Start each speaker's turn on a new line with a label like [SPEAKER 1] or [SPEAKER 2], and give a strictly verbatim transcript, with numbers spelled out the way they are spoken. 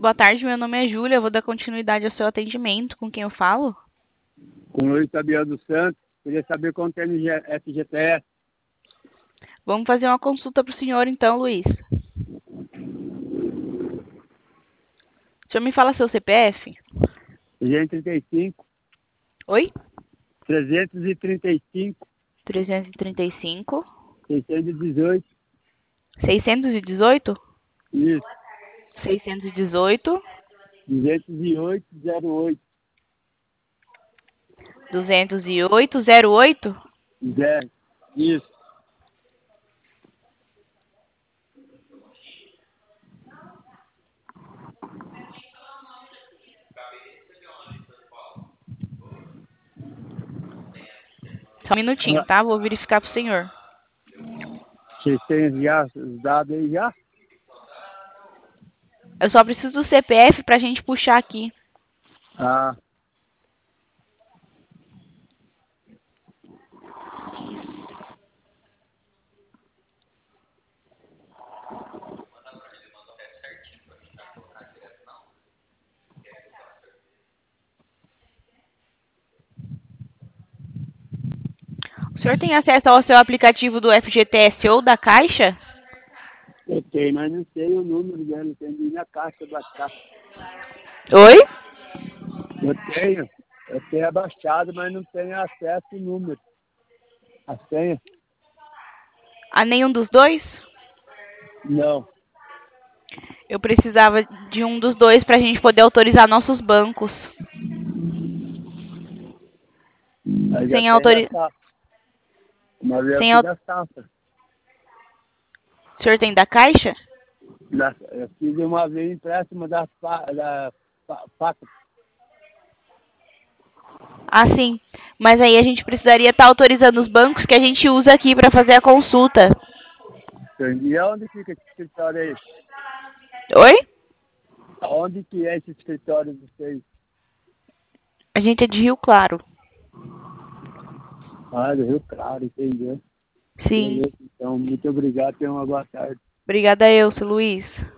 [SPEAKER 1] Boa tarde, meu nome é Júlia. Eu vou dar continuidade ao seu atendimento. Com quem eu falo?
[SPEAKER 2] Com o Luiz Fabiano dos Santos. Queria saber quanto tem no F G T S.
[SPEAKER 1] Vamos fazer uma consulta para o senhor, então, Luiz. O senhor me fala seu C P F?
[SPEAKER 2] trezentos e trinta e cinco.
[SPEAKER 1] Oi?
[SPEAKER 2] trezentos e trinta e cinco.
[SPEAKER 1] trezentos e trinta e cinco.
[SPEAKER 2] seiscentos e dezoito.
[SPEAKER 1] seiscentos e dezoito?
[SPEAKER 2] Isso.
[SPEAKER 1] seiscentos e dezoito.
[SPEAKER 2] duzentos e oito, zero oito.
[SPEAKER 1] duzentos e oito, zero oito?
[SPEAKER 2] Zero. Isso.
[SPEAKER 1] Só um minutinho, tá? Vou verificar pro senhor.
[SPEAKER 2] Vocês têm já os dados aí já?
[SPEAKER 1] Eu só preciso do C P F pra gente puxar aqui.
[SPEAKER 2] Ah.
[SPEAKER 1] O senhor tem acesso ao seu aplicativo do F G T S ou da Caixa?
[SPEAKER 2] Eu tenho, mas não sei o número dela. Tem ali na caixa baixada.
[SPEAKER 1] Oi?
[SPEAKER 2] Eu tenho. Eu tenho abaixado, mas não tenho acesso ao número. A senha?
[SPEAKER 1] A nenhum dos dois?
[SPEAKER 2] Não.
[SPEAKER 1] Eu precisava de um dos dois pra gente poder autorizar nossos bancos.
[SPEAKER 2] Aí já
[SPEAKER 1] Sem
[SPEAKER 2] tem
[SPEAKER 1] autori...
[SPEAKER 2] na safra. Mas eu
[SPEAKER 1] Sem
[SPEAKER 2] fiz
[SPEAKER 1] au...
[SPEAKER 2] da safra.
[SPEAKER 1] O senhor tem da Caixa?
[SPEAKER 2] Da- Eu fiz uma vez empréstimo da, fa- da fa- faca.
[SPEAKER 1] Ah, sim. Mas aí a gente precisaria estar autorizando os bancos que a gente usa aqui para fazer a consulta.
[SPEAKER 2] E onde fica esse escritório aí?
[SPEAKER 1] Oi?
[SPEAKER 2] Onde que é esse escritório de vocês?
[SPEAKER 1] A gente é de Rio Claro.
[SPEAKER 2] Ah, do Rio Claro, entendeu?
[SPEAKER 1] Sim.
[SPEAKER 2] Beleza, então, muito obrigado. Tenha uma boa tarde.
[SPEAKER 1] Obrigada eu, seu Luiz.